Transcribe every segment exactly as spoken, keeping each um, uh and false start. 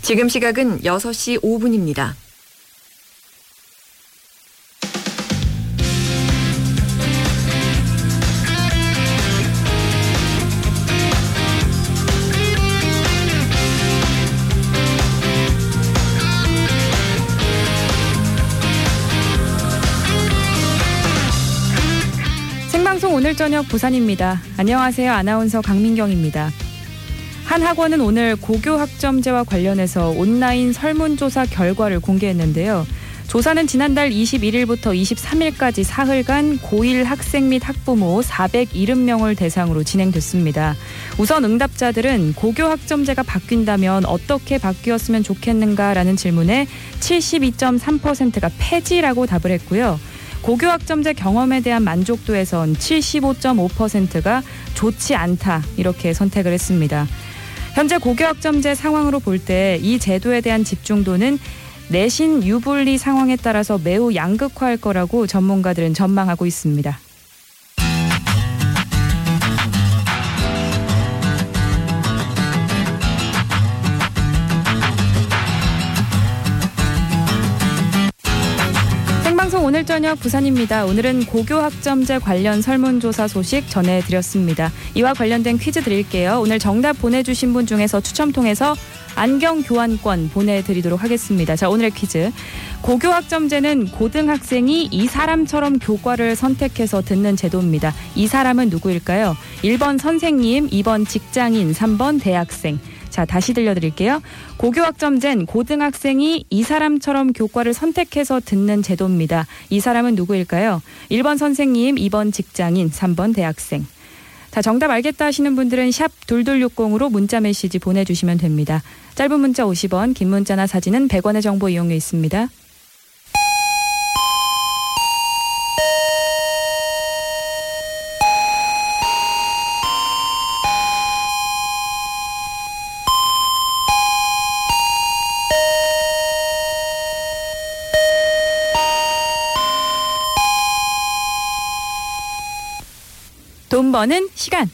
지금 시각은 여섯 시 오 분입니다. 생방송 오늘 저녁 부산입니다. 안녕하세요. 아나운서 강민경입니다. 한 학원은 오늘 고교 학점제와 관련해서 온라인 설문조사 결과를 공개했는데요. 조사는 지난달 이십일일부터 이십삼일까지 사흘간 고일 학생 및 학부모 사백칠십 명을 대상으로 진행됐습니다. 우선 응답자들은 고교 학점제가 바뀐다면 어떻게 바뀌었으면 좋겠는가라는 질문에 칠십이 점 삼 퍼센트가 폐지라고 답을 했고요. 고교 학점제 경험에 대한 만족도에선 칠십오 점 오 퍼센트가 좋지 않다 이렇게 선택을 했습니다. 현재 고교 학점제 상황으로 볼 때 이 제도에 대한 집중도는 내신 유불리 상황에 따라서 매우 양극화할 거라고 전문가들은 전망하고 있습니다. 생방송 오늘 저녁 부산입니다. 오늘은 고교 학점제 관련 설문조사 소식 전해드렸습니다. 이와 관련된 퀴즈 드릴게요. 오늘 정답 보내주신 분 중에서 추첨 통해서 안경 교환권 보내드리도록 하겠습니다. 자, 오늘의 퀴즈. 고교 학점제는 고등학생이 이 사람처럼 교과를 선택해서 듣는 제도입니다. 이 사람은 누구일까요? 일 번 선생님, 이 번 직장인, 삼 번 대학생. 자, 다시 들려드릴게요. 고교 학점제는 고등학생이 이 사람처럼 교과를 선택해서 듣는 제도입니다. 이 사람은 누구일까요? 일 번 선생님, 이 번 직장인, 삼 번 대학생. 자, 정답 알겠다 하시는 분들은 샵 이이육공으로 문자 메시지 보내주시면 됩니다. 짧은 문자 오십 원, 긴 문자나 사진은 백 원의 정보 이용료 있습니다. 돈 버는 시간.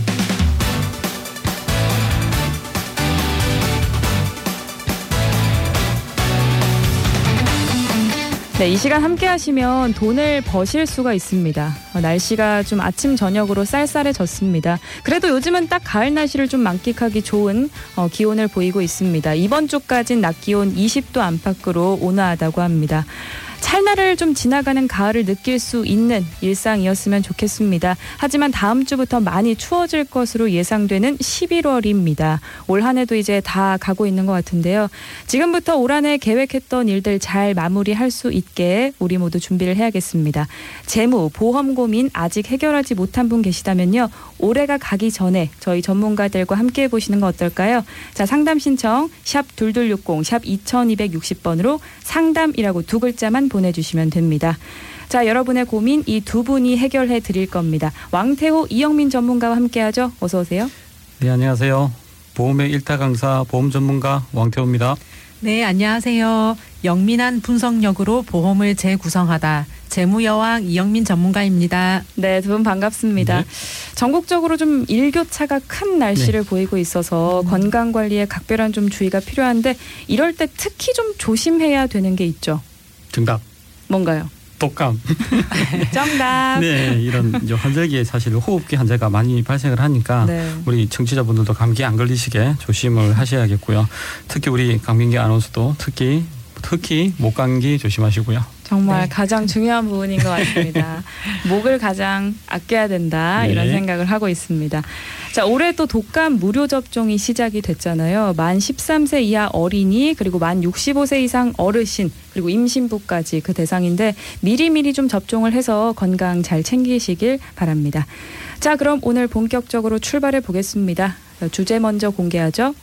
네, 이 시간 함께 하시면 돈을 버실 수가 있습니다. 어, 날씨가 좀 아침 저녁으로 쌀쌀해졌습니다. 그래도 요즘은 딱 가을 날씨를 좀 만끽하기 좋은 어, 기온을 보이고 있습니다. 이번 주까지는 낮 기온 이십 도 안팎으로 온화하다고 합니다. 찰나를 좀 지나가는 가을을 느낄 수 있는 일상이었으면 좋겠습니다. 하지만 다음 주부터 많이 추워질 것으로 예상되는 십일월입니다. 올 한 해도 이제 다 가고 있는 것 같은데요. 지금부터 올 한 해 계획했던 일들 잘 마무리할 수 있게 우리 모두 준비를 해야겠습니다. 재무, 보험 고민 아직 해결하지 못한 분 계시다면요. 올해가 가기 전에 저희 전문가들과 함께 해보시는 거 어떨까요? 자, 상담 신청 샵 이이육공, 샵 이이육공 번으로 상담이라고 두 글자만 보내주시면 됩니다. 자, 여러분의 고민 이 두 분이 해결해 드릴 겁니다. 왕태호, 이영민 전문가와 함께하죠. 어서 오세요. 네, 안녕하세요. 보험의 일타 강사 보험 전문가 왕태호입니다. 네, 안녕하세요. 영민한 분석력으로 보험을 재구성하다. 재무여왕 이영민 전문가입니다. 네, 두 분 반갑습니다. 네. 전국적으로 좀 일교차가 큰 날씨를 네. 보이고 있어서 음. 건강관리에 각별한 좀 주의가 필요한데 이럴 때 특히 좀 조심해야 되는 게 있죠. 정답. 뭔가요? 독감. 정답. 네, 이런 이제 환절기에 사실 호흡기 환자가 많이 발생을 하니까 네. 우리 청취자분들도 감기에 안 걸리시게 조심을 하셔야겠고요. 특히 우리 강민기 아나운서도 특히 특히 목감기 조심하시고요. 정말 네. 가장 중요한 부분인 것 같습니다. 목을 가장 아껴야 된다 네. 이런 생각을 하고 있습니다. 자, 올해 또 독감 무료 접종이 시작이 됐잖아요. 만 십삼 세 이하 어린이 그리고 만 육십오 세 이상 어르신 그리고 임신부까지 그 대상인데 미리미리 좀 접종을 해서 건강 잘 챙기시길 바랍니다. 자, 그럼 오늘 본격적으로 출발해 보겠습니다. 주제 먼저 공개하죠.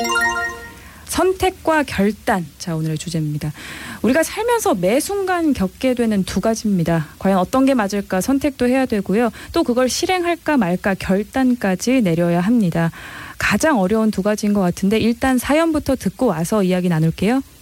선택과 결단. 자, 오늘의 주제입니다. 우리가 살면서 매 순간 겪게 되는 두 가지입니다. 과연 어떤 게 맞을까 선택도 해야 되고요. 또 그걸 실행할까 말까 결단까지 내려야 합니다. 가장 어려운 두 가지인 것 같은데 일단 사연부터 듣고 와서 이야기 나눌게요.